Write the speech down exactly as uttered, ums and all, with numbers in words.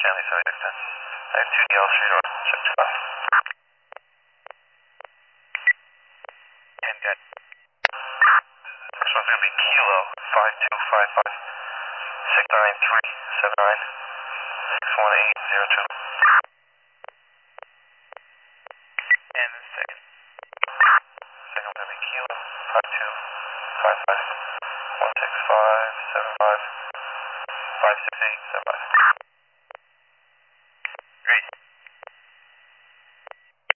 Stanley seven six ten. I have two Yellow Street or check two five. And got. First one's going to be Kilo five two five five six nine three seven nine six one eight zero two. And the second. Second one's going to be Kilo five two five five one six five seven five five six eight seven five.